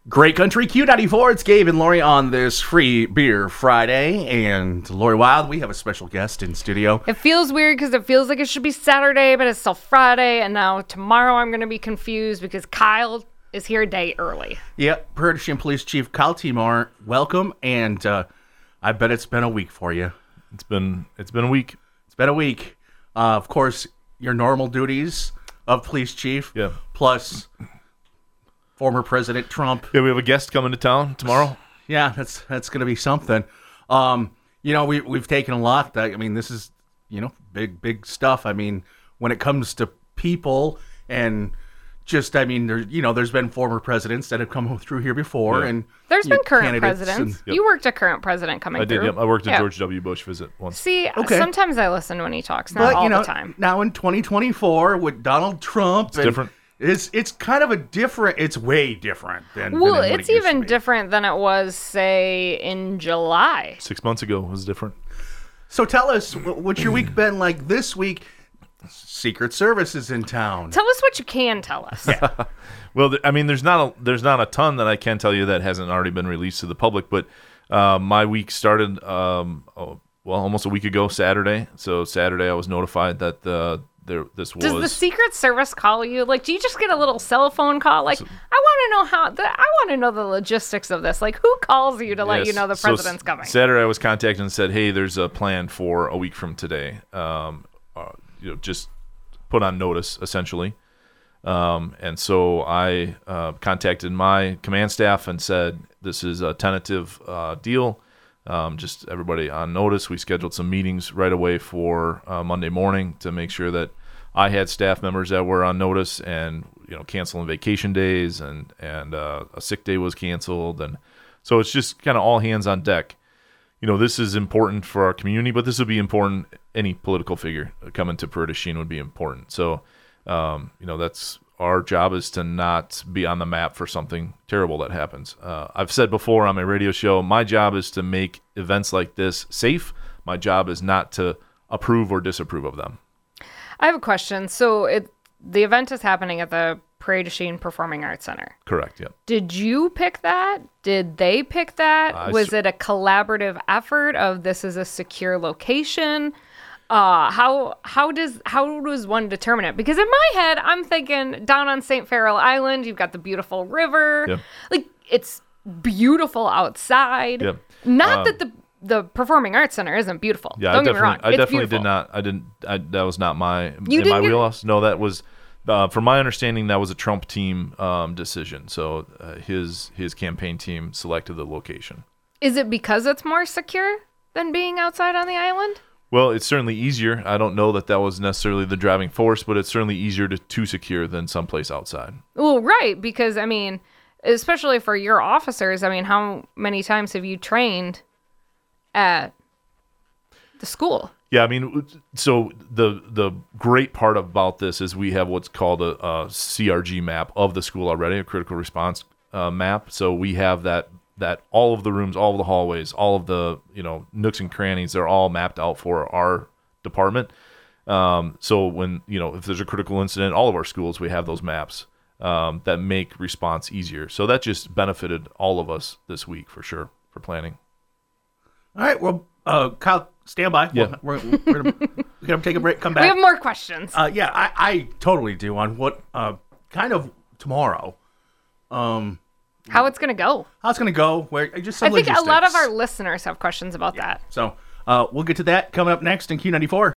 Great Country Q94. It's Gabe and Lori on this Free Beer Friday. And Lori Wild, we have a special guest in studio. It feels weird because it feels like it should be Saturday, but it's still Friday. And now tomorrow I'm going to be confused because Kyle is here a day early. Yep, Prairie du Chien Police Chief Kyle Timar, welcome. And I bet it's been a week for you. It's been a week. It's been a week. Of course, your normal duties of police chief. Yeah. Plus former President Trump. Yeah, we have a guest coming to town tomorrow. Yeah, that's going to be something. We've taken a lot. This is, big stuff. I mean, when it comes to people and there's been former presidents that have come through here before. Yeah. And there's been current candidates presidents. Yep. You worked a current president coming through. I did, yep. I worked a George W. Bush visit once. See, Okay. sometimes I listen when he talks, not all the time. Now in 2024 with Donald Trump. It's different. It's kind of it's way different than Well, what it's it used to even be. different than it was, say, in July. 6 months ago was different. So tell us, what's your week been like this week? Secret Service is in town. Tell us what you can tell us. Well, there's not a ton that I can tell you that hasn't already been released to the public, but my week started almost a week ago, Saturday. So Saturday I was notified that this was. Does the Secret Service call you? Like, do you just get a little cell phone call? Like, I want to know the logistics of this. Like, who calls you to let you know the president's coming? Saturday I was contacted and said, hey, there's a plan for a week from today. Just put on notice, essentially. And so I contacted my command staff and said, this is a tentative deal. Just everybody on notice. We scheduled some meetings right away for Monday morning to make sure that I had staff members that were on notice and, canceling vacation days and a sick day was canceled. And so it's just kind of all hands on deck. This is important for our community, but this would be important. Any political figure coming to Prairie du Chien would be important. So, that's our job is to not be on the map for something terrible that happens. I've said before on my radio show, my job is to make events like this safe. My job is not to approve or disapprove of them. I have a question. So the event is happening at the Prairie du Chien Performing Arts Center. Correct, yeah. Did you pick that? Did they pick that? Was it a collaborative effort of this is a secure location? How does one determine it? Because in my head, I'm thinking down on St. Farrell Island, you've got the beautiful river. Yep. Like, it's beautiful outside. Yep. Not that the Performing Arts Center isn't beautiful. Yeah, Don't get me wrong. I It's definitely beautiful. did not. That was not my didn't get- wheelhouse. No, that was, from my understanding, that was a Trump team decision. So his campaign team selected the location. Is it because it's more secure than being outside on the island? Well, it's certainly easier. I don't know that was necessarily the driving force, but it's certainly easier to secure than someplace outside. Well, right, because, especially for your officers, how many times have you trained at the school? Yeah, so the great part about this is we have what's called a CRG map of the school already, a critical response map. So we have that all of the rooms, all of the hallways, all of the nooks and crannies, they're all mapped out for our department. So when if there's a critical incident, all of our schools, we have those maps that make response easier. So that just benefited all of us this week for sure for planning. All right, well, Kyle, stand by. Yeah. We're gonna take a break. Come back. We have more questions. I totally do on what kind of tomorrow. How it's going to go. How it's going to go? Where just I some think a lot of logistics. our listeners have questions about that. So we'll get to that coming up next in Q94.